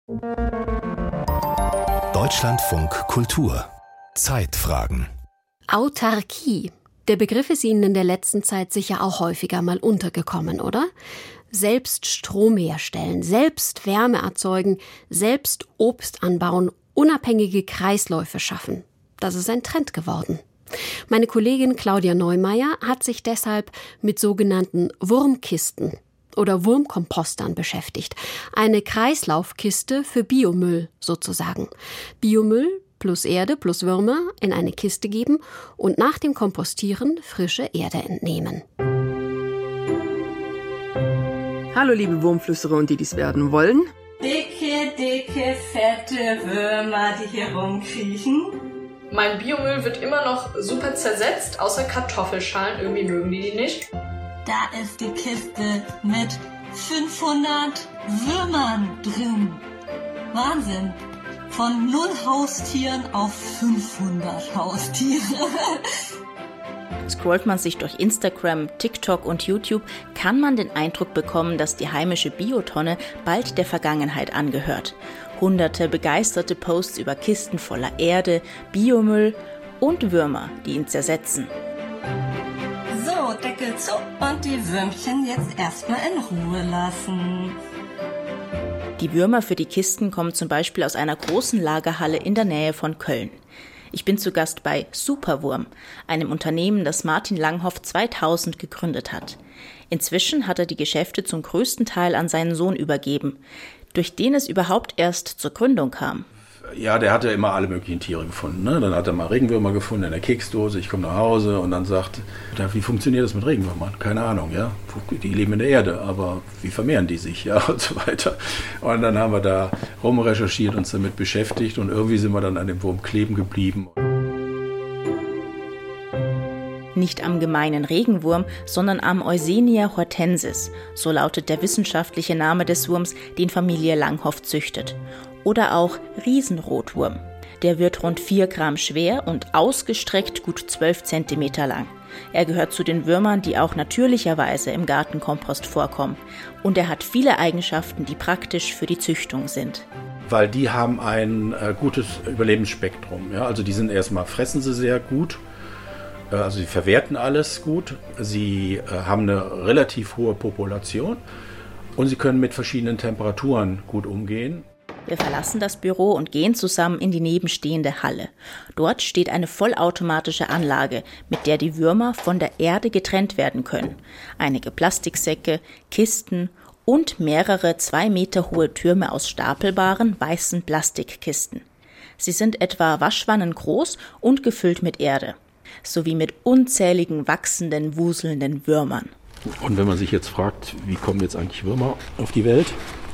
Deutschlandfunk Kultur. Zeitfragen. Autarkie. Der Begriff ist Ihnen in der letzten Zeit sicher auch häufiger mal untergekommen, oder? Selbst Strom herstellen, selbst Wärme erzeugen, selbst Obst anbauen, unabhängige Kreisläufe schaffen. Das ist ein Trend geworden. Meine Kollegin Claudia Neumeier hat sich deshalb mit sogenannten Wurmkisten oder Wurmkompostern beschäftigt. Eine Kreislaufkiste für Biomüll sozusagen. Biomüll plus Erde plus Würmer in eine Kiste geben und nach dem Kompostieren frische Erde entnehmen. Hallo liebe Wurmflüsterer und die dies werden wollen. Dicke, fette Würmer, die hier rumkriechen. Mein Biomüll wird immer noch super zersetzt, außer Kartoffelschalen. Irgendwie mögen die nicht. Da ist die Kiste mit 500 Würmern drin. Wahnsinn. Von 0 Haustieren auf 500 Haustiere. Scrollt man sich durch Instagram, TikTok und YouTube, kann man den Eindruck bekommen, dass die heimische Biotonne bald der Vergangenheit angehört. Hunderte begeisterte Posts über Kisten voller Erde, Biomüll und Würmer, die ihn zersetzen. So, Deckel zu und die Würmchen jetzt erstmal in Ruhe lassen. Die Würmer für die Kisten kommen zum Beispiel aus einer großen Lagerhalle in der Nähe von Köln. Ich bin zu Gast bei Superwurm, einem Unternehmen, das Martin Langhoff 2000 gegründet hat. Inzwischen hat er die Geschäfte zum größten Teil an seinen Sohn übergeben, durch den es überhaupt erst zur Gründung kam. Ja, der hatte immer alle möglichen Tiere gefunden. Ne? Dann hat er mal Regenwürmer gefunden in der Keksdose. Ich komme nach Hause und dann sagt, wie funktioniert das mit Regenwürmern? Keine Ahnung, ja. Die leben in der Erde, aber wie vermehren die sich, ja, und so weiter. Und dann haben wir da rumrecherchiert, uns damit beschäftigt und irgendwie sind wir dann an dem Wurm kleben geblieben. Nicht am gemeinen Regenwurm, sondern am Eusenia hortensis, so lautet der wissenschaftliche Name des Wurms, den Familie Langhoff züchtet. Oder auch Riesenrotwurm. Der wird rund 4 Gramm schwer und ausgestreckt gut 12 Zentimeter lang. Er gehört zu den Würmern, die auch natürlicherweise im Gartenkompost vorkommen. Und er hat viele Eigenschaften, die praktisch für die Züchtung sind. Weil die haben ein gutes Überlebensspektrum. Ja? Also die sind erstmal, fressen sie sehr gut. Also sie verwerten alles gut. Sie haben eine relativ hohe Population. Und sie können mit verschiedenen Temperaturen gut umgehen. Wir verlassen das Büro und gehen zusammen in die nebenstehende Halle. Dort steht eine vollautomatische Anlage, mit der die Würmer von der Erde getrennt werden können. Einige Plastiksäcke, Kisten und mehrere 2 Meter hohe Türme aus stapelbaren, weißen Plastikkisten. Sie sind etwa Waschwannen groß und gefüllt mit Erde, sowie mit unzähligen wachsenden, wuselnden Würmern. Und wenn man sich jetzt fragt, wie kommen jetzt eigentlich Würmer auf die Welt?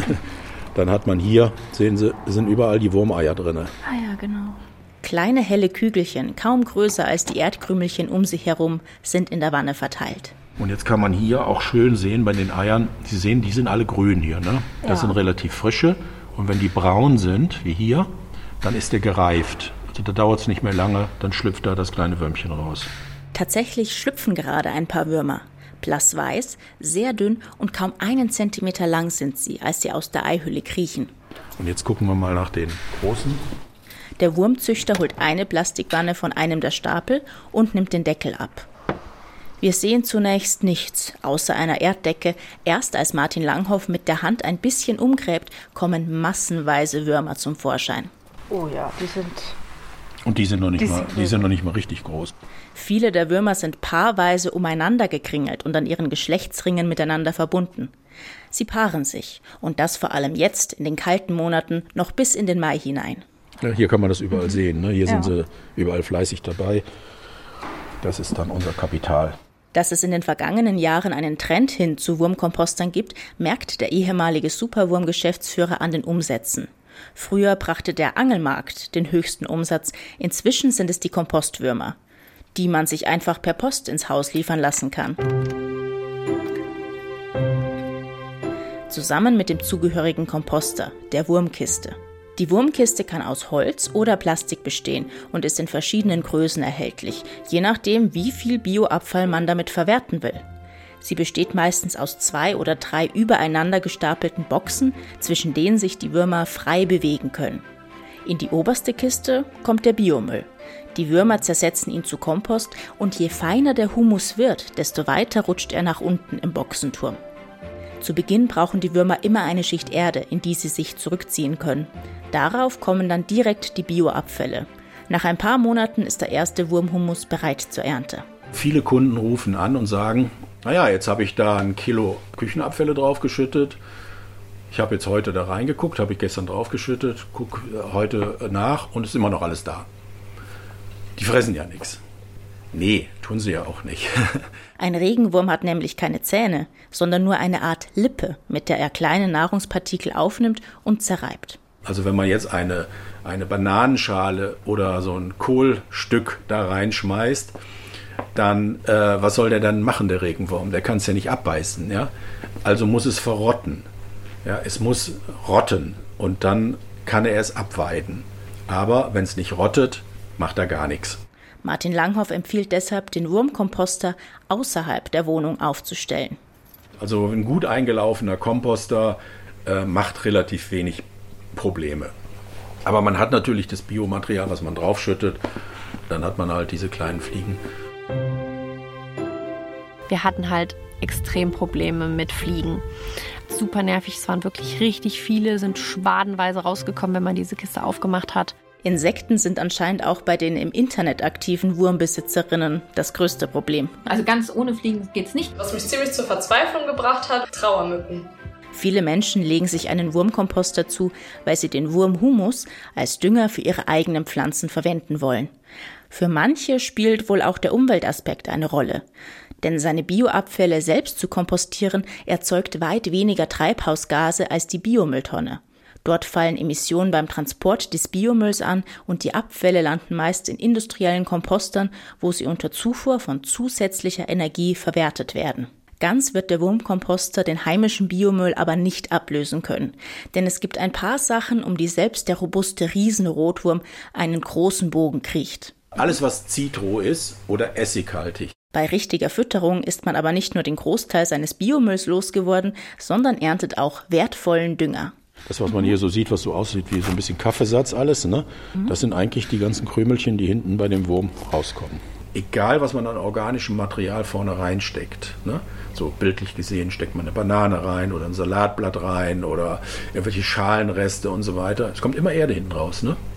Dann hat man hier, sehen Sie, sind überall die Wurmeier drin. Ah ja, genau. Kleine helle Kügelchen, kaum größer als die Erdkrümelchen um sie herum, sind in der Wanne verteilt. Und jetzt kann man hier auch schön sehen bei den Eiern, Sie sehen, die sind alle grün hier. Ne? Das ja. Sind relativ frische. Und wenn die braun sind, wie hier, dann ist der gereift. Also da dauert es nicht mehr lange, dann schlüpft da das kleine Würmchen raus. Tatsächlich schlüpfen gerade ein paar Würmer. Blassweiß, sehr dünn und kaum 1 Zentimeter lang sind sie, als sie aus der Eihülle kriechen. Und jetzt gucken wir mal nach den großen. Der Wurmzüchter holt eine Plastikwanne von einem der Stapel und nimmt den Deckel ab. Wir sehen zunächst nichts, außer einer Erddecke. Erst als Martin Langhoff mit der Hand ein bisschen umgräbt, kommen massenweise Würmer zum Vorschein. Oh ja, die sind... Und die sind noch nicht mal richtig groß. Viele der Würmer sind paarweise umeinander gekringelt und an ihren Geschlechtsringen miteinander verbunden. Sie paaren sich, und das vor allem jetzt in den kalten Monaten noch bis in den Mai hinein. Ja, hier kann man das überall sehen. Ne? Hier sind sie überall fleißig dabei. Das ist dann unser Kapital. Dass es in den vergangenen Jahren einen Trend hin zu Wurmkompostern gibt, merkt der ehemalige Superwurm-Geschäftsführer an den Umsätzen. Früher brachte der Angelmarkt den höchsten Umsatz, inzwischen sind es die Kompostwürmer, die man sich einfach per Post ins Haus liefern lassen kann. Zusammen mit dem zugehörigen Komposter, der Wurmkiste. Die Wurmkiste kann aus Holz oder Plastik bestehen und ist in verschiedenen Größen erhältlich, je nachdem, wie viel Bioabfall man damit verwerten will. Sie besteht meistens aus 2 oder 3 übereinander gestapelten Boxen, zwischen denen sich die Würmer frei bewegen können. In die oberste Kiste kommt der Biomüll. Die Würmer zersetzen ihn zu Kompost und je feiner der Humus wird, desto weiter rutscht er nach unten im Boxenturm. Zu Beginn brauchen die Würmer immer eine Schicht Erde, in die sie sich zurückziehen können. Darauf kommen dann direkt die Bioabfälle. Nach ein paar Monaten ist der erste Wurmhumus bereit zur Ernte. Viele Kunden rufen an und sagen, naja, jetzt habe ich da 1 Kilo Küchenabfälle draufgeschüttet. Ich habe jetzt heute da reingeguckt, habe ich gestern draufgeschüttet, gucke heute nach und es ist immer noch alles da. Die fressen ja nichts. Nee, tun sie ja auch nicht. Ein Regenwurm hat nämlich keine Zähne, sondern nur eine Art Lippe, mit der er kleine Nahrungspartikel aufnimmt und zerreibt. Also wenn man jetzt eine Bananenschale oder so ein Kohlstück da reinschmeißt, dann was soll der dann machen, der Regenwurm? Der kann es ja nicht abbeißen. Ja? Also muss es verrotten. Ja, es muss rotten und dann kann er es abweiden. Aber wenn es nicht rottet, macht er gar nichts. Martin Langhoff empfiehlt deshalb, den Wurmkomposter außerhalb der Wohnung aufzustellen. Also ein gut eingelaufener Komposter macht relativ wenig Probleme. Aber man hat natürlich das Biomaterial, was man draufschüttet. Dann hat man halt diese kleinen Fliegen. Wir hatten halt extrem Probleme mit Fliegen. Super nervig, es waren wirklich richtig viele, sind schwadenweise rausgekommen, wenn man diese Kiste aufgemacht hat. Insekten sind anscheinend auch bei den im Internet aktiven Wurmbesitzerinnen das größte Problem. Also ganz ohne Fliegen geht's nicht. Was mich ziemlich zur Verzweiflung gebracht hat, Trauermücken. Viele Menschen legen sich einen Wurmkomposter zu, weil sie den Wurmhumus als Dünger für ihre eigenen Pflanzen verwenden wollen. Für manche spielt wohl auch der Umweltaspekt eine Rolle. Denn seine Bioabfälle selbst zu kompostieren, erzeugt weit weniger Treibhausgase als die Biomülltonne. Dort fallen Emissionen beim Transport des Biomülls an und die Abfälle landen meist in industriellen Kompostern, wo sie unter Zufuhr von zusätzlicher Energie verwertet werden. Ganz wird der Wurmkomposter den heimischen Biomüll aber nicht ablösen können. Denn es gibt ein paar Sachen, um die selbst der robuste Riesenrotwurm einen großen Bogen kriecht. Alles, was Zitro ist oder essighaltig. Bei richtiger Fütterung ist man aber nicht nur den Großteil seines Biomülls losgeworden, sondern erntet auch wertvollen Dünger. Das, was man hier so sieht, was so aussieht wie so ein bisschen Kaffeesatz alles, ne? Das sind eigentlich die ganzen Krümelchen, die hinten bei dem Wurm rauskommen. Egal, was man an organischem Material vorne reinsteckt, ne? So bildlich gesehen steckt man eine Banane rein oder ein Salatblatt rein oder irgendwelche Schalenreste und so weiter. Es kommt immer Erde hinten raus, ne?